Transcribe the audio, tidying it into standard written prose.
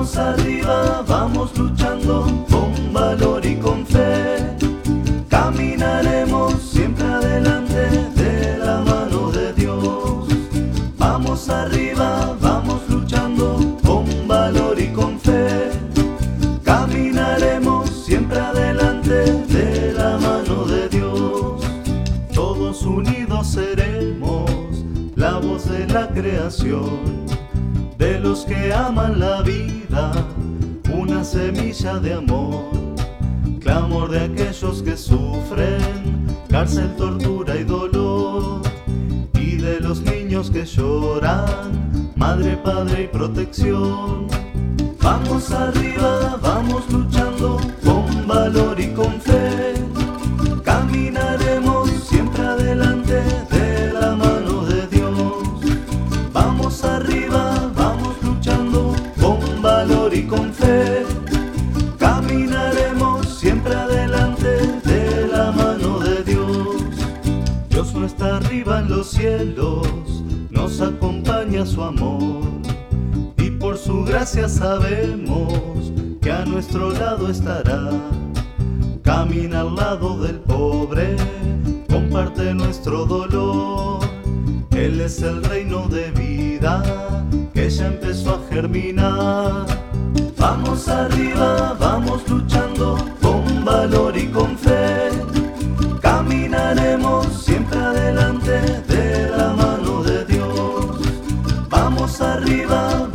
Vamos arriba, vamos luchando con valor y con fe. Caminaremos siempre adelante de la mano de Dios. Vamos arriba, vamos luchando con valor y con fe. Caminaremos siempre adelante de la mano de Dios. Todos unidos seremos la voz de la creación, de los que aman la vida, una semilla de amor, clamor de aquellos que sufren cárcel, tortura y dolor, y de los niños que lloran, madre, padre y protección. Vamos arriba, vamos luchando con valor y con fe. Caminaremos siempre adelante de la mano de Dios. Vamos arriba, vamos luchando con valor y con fe. Caminaremos siempre adelante de la mano de Dios. Dios no está arriba en los cielos, nos acompaña su amor, y por su gracia sabemos que a nuestro lado estará. Camina al lado del pobre, comparte nuestro dolor. Él es el reino de vida que ya empezó a germinar. Vamos arriba, vamos luchando con valor y con fe. Caminaremos siempre adelante de la mano de Dios. Vamos arriba,